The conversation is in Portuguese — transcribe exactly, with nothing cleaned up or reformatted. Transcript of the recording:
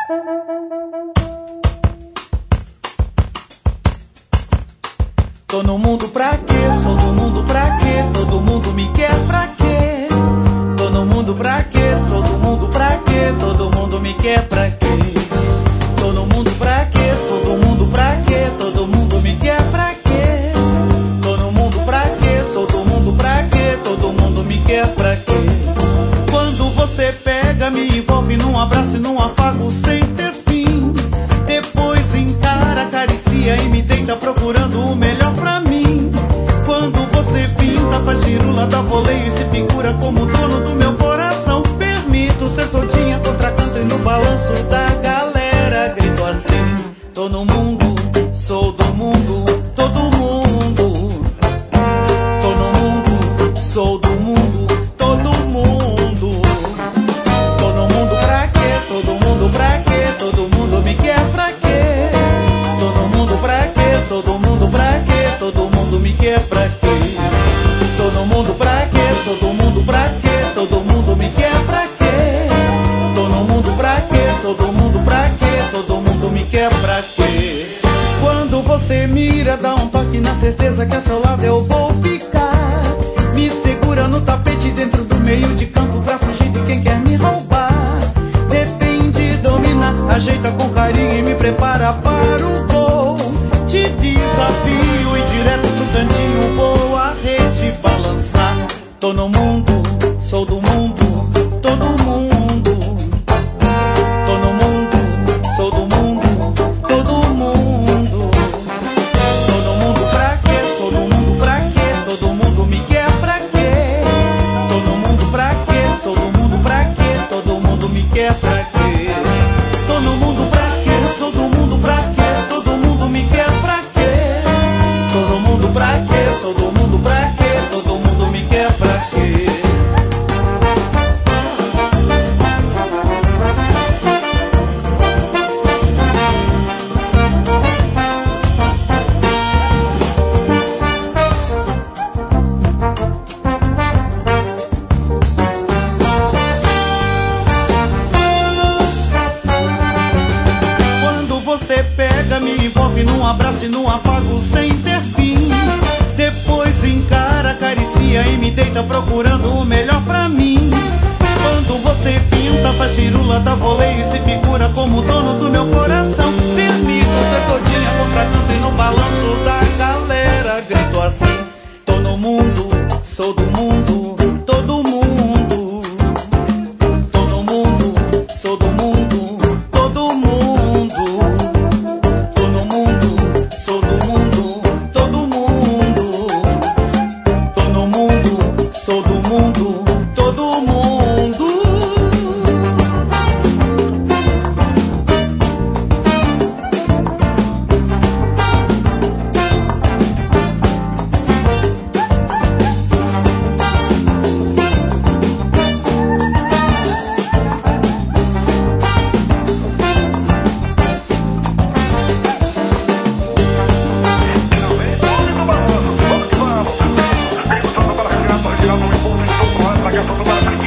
Tô no mundo pra quê? Sou do mundo pra quê? Todo mundo me quer pra quê? Tô no mundo pra quê? Sou do mundo pra quê? Todo mundo me quer pra quê? Tô no mundo pra quê? Sou do mundo pra quê? Todo mundo me quer pra quê? Tô no mundo pra quê? Sou do mundo pra quê? Todo mundo me quer pra quê? Quando você pega, me envolve num abraço e num afago sem ter fim. Depois encara, acaricia e me deita procurando o melhor pra mim. Quando você pinta, faz firula, dá voleio e se figura como dono do meu coração. Permito ser todinha, contracanto e no balanço da galera grito assim: tô no mundo, sou do mundo, todo mundo. Tô no mundo, sou do mundo, todo mundo. Tô no mundo pra quê? Sou do mundo pra quê? Todo mundo me quer pra quê? Tô no mundo pra quê? Sou do mundo pra quê? Todo mundo me quer pra quê? Tô no mundo pra quê? Sou do mundo pra quê? Todo mundo me quer pra quê? Tô no mundo pra quê? Sou do mundo pra quê? Todo mundo me quer pra quê? Quando você mira, dá um toque na certeza que ao seu lado eu vou ficar. Me segura no tapete dentro do meio de campo pra fugir de quem quer me roubar. Defende, domina, ajeita com carinho e me prepara para o gol. Te desafio e direto do cantinho vou a rede balançar. Tô no mundo, sou do mundo, todo mundo. Tô no mundo, sou do mundo, todo mundo. Tô no mundo pra quê? Sou do mundo pra quê? Todo mundo me quer pra quê? Tô no mundo pra quê? Sou do mundo pra quê? Todo mundo me quer pra quê? Tô no mundo pra quê? Sou do mundo pra quê? Todo mundo me quer pra quê? Tô no mundo pra quê? Sou do mundo pra quê? Todo mundo me quer pra quê? Quando você pega, me envolve num abraço e num afago sem ter fim. Depois encara, acaricia e me deita procurando o melhor pra mim. Quando você pinta, faz firula, dá voleio e se figura como dono do meu coração. Permito ser todinha, contracanto e no balanço da galera grito assim: tô no mundo, sou do mundo, todo mundo. Tô no mundo, sou do mundo, todo mundo. Tô no mundo, sou do mundo, todo mundo. Tô no mundo, sou do mundo, todo mundo. Vamos, vamos, vamos, vamos, vamos, vamos, vamos, vamos, vamos, vamos, vamos, vamos, vamos, vamos, vamos,